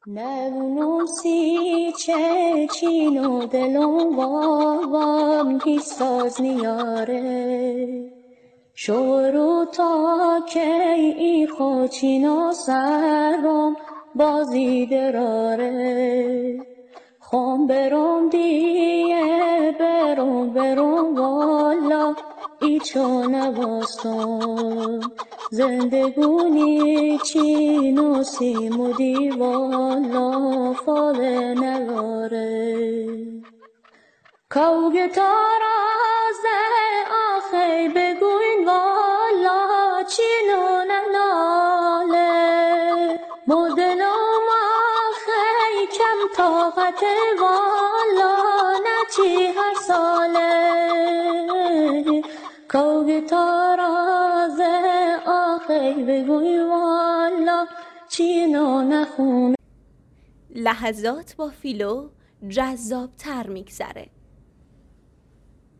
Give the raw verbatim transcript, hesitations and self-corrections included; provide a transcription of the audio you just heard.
نونو سی چه چینو دلم وام هیچ ساز نیاره شورو تا که ای خوچینو سرم بازی دراره خم برم دیه برم برم والا ایچو نواستم زندگونی چینو سیمودی والا فال نگاره کوگ تارازه آخی بگوین والا چینو نناله مدلوم آخی کم طاقت والا نچی هر ساله کوگ تارازه آخی بگوین والا چینو نخونه. لحظات با فیلو جذاب تر میگذره.